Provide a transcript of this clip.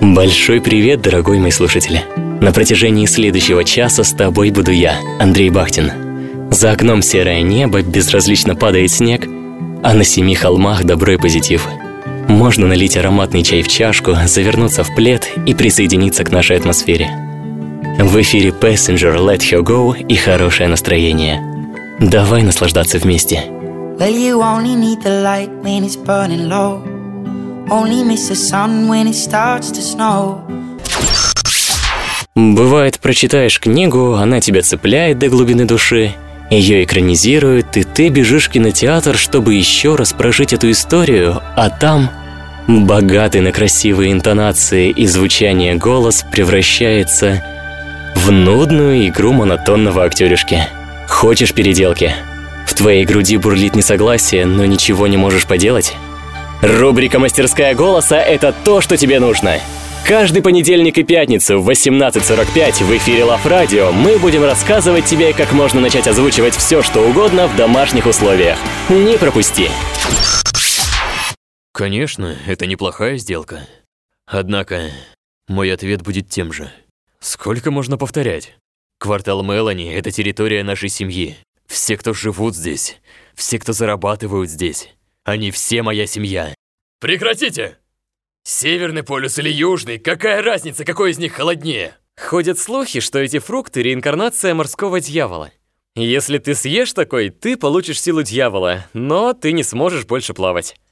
Большой привет, дорогой мой слушатель. На протяжении следующего часа с тобой буду я, Андрей Бахтин. За окном серое небо, безразлично падает снег, а на 7 холмах добро и позитив. Можно налить ароматный чай в чашку, завернуться в плед и присоединиться к нашей атмосфере. В эфире Passenger Let Her Go и хорошее настроение. Давай наслаждаться вместе. Well, you only need the light when it's burning low. Only miss the sun when it starts to snow. Бывает, прочитаешь книгу, она тебя цепляет до глубины души, ее экранизируют, и ты бежишь в кинотеатр, чтобы еще раз прожить эту историю, а там богатый на красивые интонации и звучание голос превращается в нудную игру монотонного актеришки. Хочешь переделки? В твоей груди бурлит несогласие, но ничего не можешь поделать? Рубрика «Мастерская голоса» — это то, что тебе нужно. Каждый понедельник и пятницу в 18:45 в эфире Love Radio мы будем рассказывать тебе, как можно начать озвучивать все, что угодно в домашних условиях. Не пропусти! Конечно, это неплохая сделка. Однако, мой ответ будет тем же. Сколько можно повторять? Квартал Мелани — это территория нашей семьи. Все, кто живут здесь, все, кто зарабатывают здесь, они все моя семья. Прекратите! Северный полюс или южный, какая разница, какой из них холоднее? Ходят слухи, что эти фрукты – реинкарнация морского дьявола. Если ты съешь такой, ты получишь силу дьявола, но ты не сможешь больше плавать.